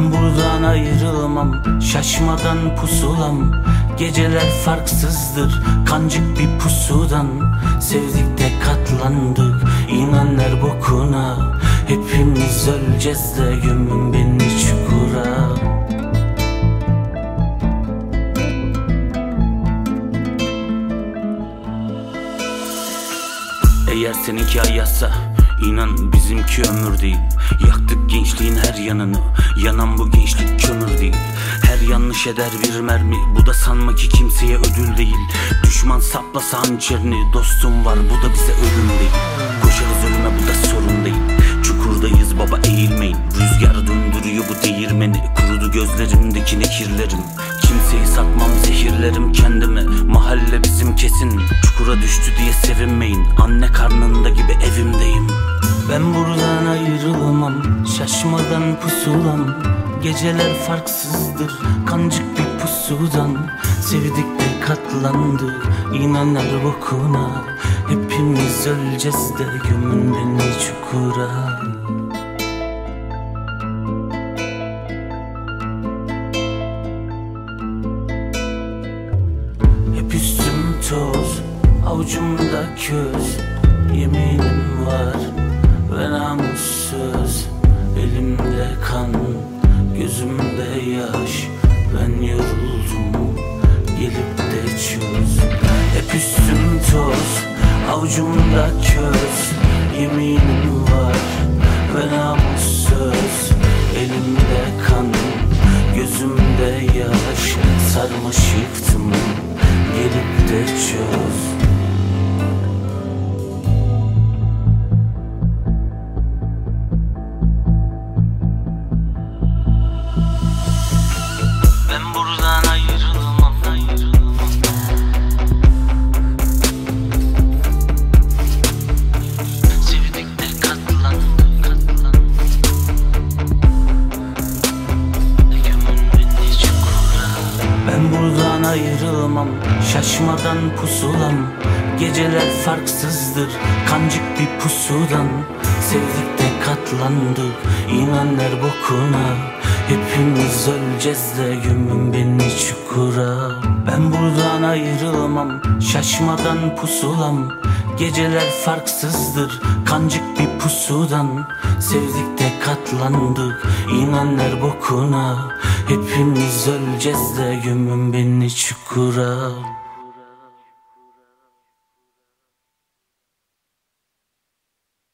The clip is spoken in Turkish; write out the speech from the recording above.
Ben buradan ayrılmam, şaşmadan pusulam. Geceler farksızdır, kancık bir pusudan. Sevdik de katlandık, inanlar bokuna. Hepimiz öleceğiz de gömün beni çukura. Eğer seninki ayazsa İnan bizimki ömür değil. Yaktık gençliğin her yanını, yanan bu gençlik kömür değil. Her yanlış eder bir mermi, bu da sanma ki kimseye ödül değil. Düşman saplasa hançerini, dostum var bu da bize ölüm değil. Koşarız ölüme bu da sorun değil. Çukurdayız baba eğilmeyin. Rüzgar döndürüyor bu değirmeni. Kurudu gözlerimdeki nekirlerim. Kimseyi satmam zehirlerim kendimi. Mahalle bizim kesin. Çukura düştü diye sevinmeyin. Anne karnında gibi evimdeyim. Ben buradan ayrılmam, şaşmadan pusulam. Geceler farksızdır, kancık bir pusudan. Sevdik de katlandık, inanlar bokuna. Hepimiz öleceğiz de gömün beni çukura. Hep üstüm toz, avucumda köz. Yeminim var ve namussuz. Elimde kan, gözümde yaş. Ben yoruldum, gelip de çöz. Hep üstüm toz, avucumda köz. Yeminim var ve namussuz. Elimde kan, gözümde yaş. Sarmış yıktım, gelip de çöz. Ben buradan ayrılmam. Sevdik de katlandık. Gömün beni çukura. Ben buradan ayrılmam, şaşmadan pusulam. Geceler farksızdır, kancık bir pusudan. Sevdik de katlandık, inanlar bokuna. Hepimiz öleceğiz de gömün beni çukura. Ben buradan ayrılmam, şaşmadan pusulam. Geceler farksızdır, kancık bir pusudan. Sevdik de katlandık, inanlar bokuna. Hepimiz öleceğiz de gömün beni çukura.